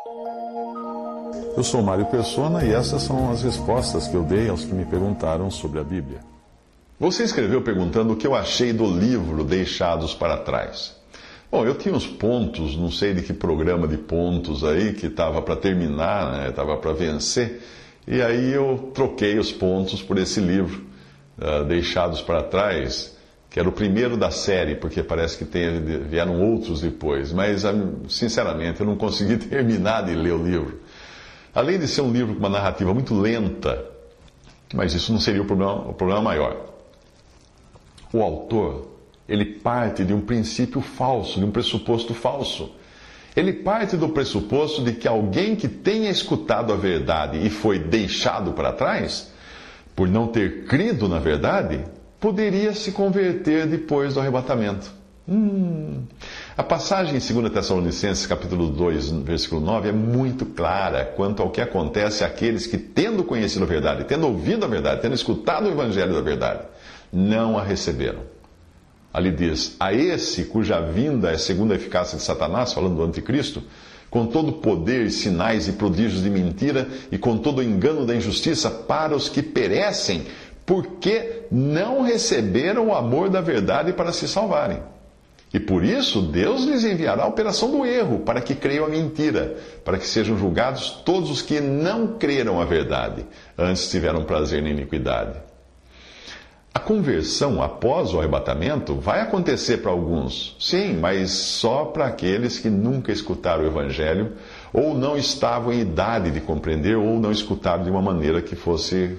Eu sou Mário Persona e essas são as respostas que eu dei aos que me perguntaram sobre a Bíblia. Você escreveu perguntando o que eu achei do livro Deixados para Trás. Bom, eu tinha uns pontos, não sei de que programa de pontos aí, que estava para terminar, né? Estava para vencer, e aí eu troquei os pontos por esse livro, Deixados para Trás, que era o primeiro da série, porque parece que vieram outros depois, mas, sinceramente, eu não consegui terminar de ler o livro. Além de ser um livro com uma narrativa muito lenta, mas isso não seria o problema maior. O autor, ele parte de um princípio falso, de um pressuposto falso. Ele parte do pressuposto de que alguém que tenha escutado a verdade e foi deixado para trás, por não ter crido na verdade, poderia se converter depois do arrebatamento. A passagem em 2 Tessalonicenses, capítulo 2, versículo 9, é muito clara quanto ao que acontece àqueles que, tendo conhecido a verdade, tendo ouvido a verdade, tendo escutado o evangelho da verdade, não a receberam. Ali diz: a esse cuja vinda é segundo a eficácia de Satanás, falando do anticristo, com todo o poder, sinais e prodígios de mentira e com todo o engano da injustiça para os que perecem, porque não receberam o amor da verdade para se salvarem. E por isso Deus lhes enviará a operação do erro, para que creiam a mentira, para que sejam julgados todos os que não creram a verdade, antes tiveram prazer na iniquidade. A conversão após o arrebatamento vai acontecer para alguns, sim, mas só para aqueles que nunca escutaram o Evangelho, ou não estavam em idade de compreender, ou não escutaram de uma maneira que fosse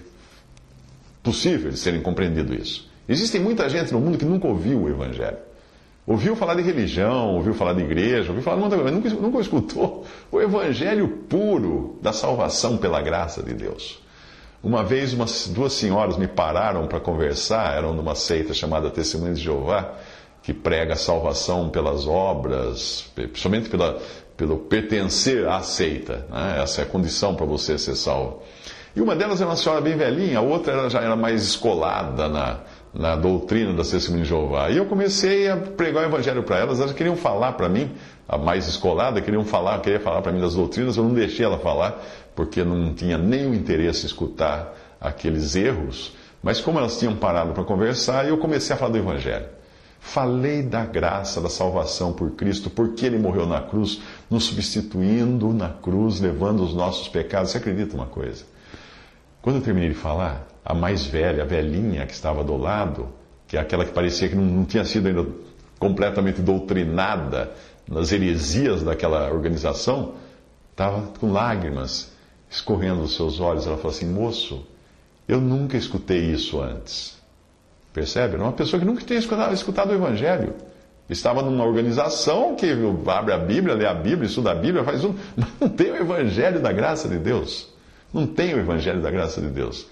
possível de serem compreendido isso. Existe muita gente no mundo que nunca ouviu o Evangelho. Ouviu falar de religião, ouviu falar de igreja, ouviu falar de muita coisa, mas nunca escutou o Evangelho puro da salvação pela graça de Deus. Uma vez, duas senhoras me pararam para conversar, eram numa seita chamada Testemunhas de Jeová, que prega a salvação pelas obras, principalmente pelo pertencer à seita, né? Essa é a condição para você ser salvo. E uma delas era uma senhora bem velhinha, a outra já era mais escolada na doutrina das Testemunhas de Jeová. E eu comecei a pregar o Evangelho para elas. Elas queriam falar para mim, a mais escolada, queria falar para mim das doutrinas. Eu não deixei ela falar, porque não tinha nenhum interesse em escutar aqueles erros. Mas como elas tinham parado para conversar, eu comecei a falar do Evangelho. Falei da graça, da salvação por Cristo, porque Ele morreu na cruz, nos substituindo na cruz, levando os nossos pecados. Você acredita uma coisa? Quando eu terminei de falar, a mais velha, a velhinha que estava do lado, que é aquela que parecia que não tinha sido ainda completamente doutrinada nas heresias daquela organização, estava com lágrimas escorrendo dos seus olhos. Ela falou assim: moço, eu nunca escutei isso antes. Percebe? Era uma pessoa que nunca tinha escutado o Evangelho. Estava numa organização que abre a Bíblia, lê a Bíblia, estuda a Bíblia, mas não tem o Evangelho da graça de Deus. Não tem o Evangelho da graça de Deus.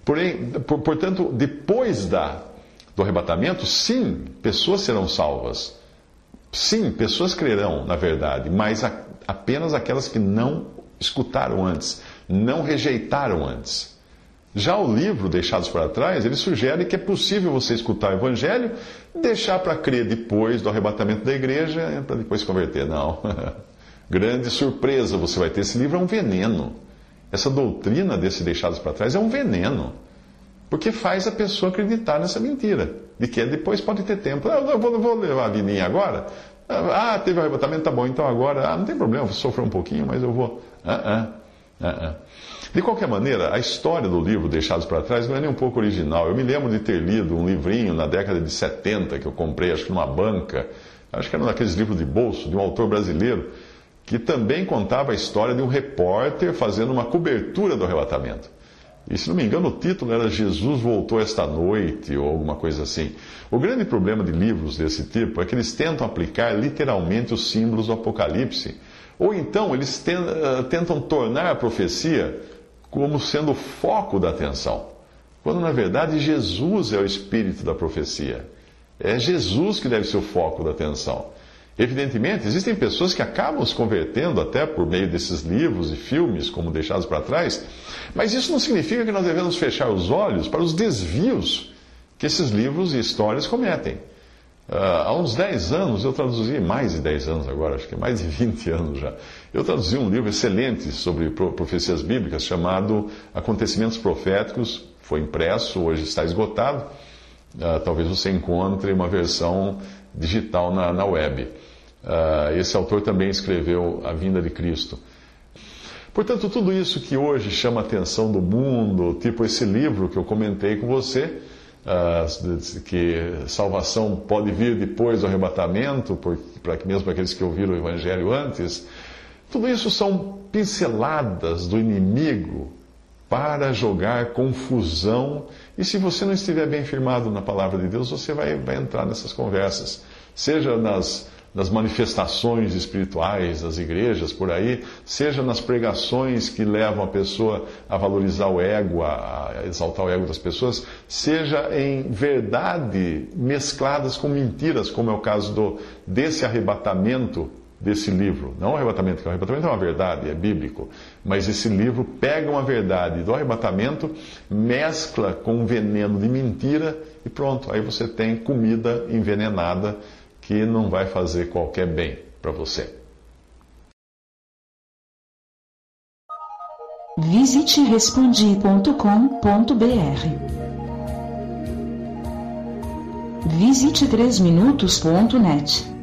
Portanto, depois do arrebatamento, sim, pessoas serão salvas. Sim, pessoas crerão na verdade, mas apenas aquelas que não escutaram antes, não rejeitaram antes. Já o livro Deixados para Trás, ele sugere que é possível você escutar o Evangelho, deixar para crer depois do arrebatamento da igreja, para depois se converter. Não. Grande surpresa você vai ter. Esse livro é um veneno. Essa doutrina desse Deixados para Trás é um veneno, porque faz a pessoa acreditar nessa mentira, de que depois pode ter tempo. Eu vou levar a vidinha agora. Teve o arrebatamento, tá bom, então agora, não tem problema, vou sofrer um pouquinho, mas eu vou. De qualquer maneira, a história do livro Deixados para Trás não é nem um pouco original. Eu me lembro de ter lido um livrinho na década de 70, que eu comprei, acho que numa banca, acho que era um daqueles livros de bolso, de um autor brasileiro, que também contava a história de um repórter fazendo uma cobertura do arrebatamento. E, se não me engano, o título era Jesus Voltou Esta Noite, ou alguma coisa assim. O grande problema de livros desse tipo é que eles tentam aplicar literalmente os símbolos do Apocalipse. Ou então, eles tentam tornar a profecia como sendo o foco da atenção. Quando, na verdade, Jesus é o espírito da profecia. É Jesus que deve ser o foco da atenção. Evidentemente, existem pessoas que acabam se convertendo até por meio desses livros e filmes, como Deixados para Trás, mas isso não significa que nós devemos fechar os olhos para os desvios que esses livros e histórias cometem. Há uns 10 anos eu traduzi, mais de 10 anos agora, acho que é mais de 20 anos já, eu traduzi um livro excelente sobre profecias bíblicas chamado Acontecimentos Proféticos, foi impresso, hoje está esgotado, talvez você encontre uma versão digital na web. Esse autor também escreveu A Vinda de Cristo. Portanto, tudo isso que hoje chama a atenção do mundo, tipo esse livro que eu comentei com você, que salvação pode vir depois do arrebatamento, mesmo para aqueles que ouviram o Evangelho antes, tudo isso são pinceladas do inimigo para jogar confusão. E se você não estiver bem firmado na palavra de Deus, você vai entrar nessas conversas, seja nas manifestações espirituais das igrejas por aí, seja nas pregações que levam a pessoa a valorizar o ego, a exaltar o ego das pessoas, seja em verdade mescladas com mentiras, como é o caso desse arrebatamento desse livro. Não o arrebatamento, que o arrebatamento é uma verdade, é bíblico, mas esse livro pega uma verdade do arrebatamento, mescla com um veneno de mentira e pronto, aí você tem comida envenenada que não vai fazer qualquer bem para você. Visite respondi.com.br. Visite 3minutos.net.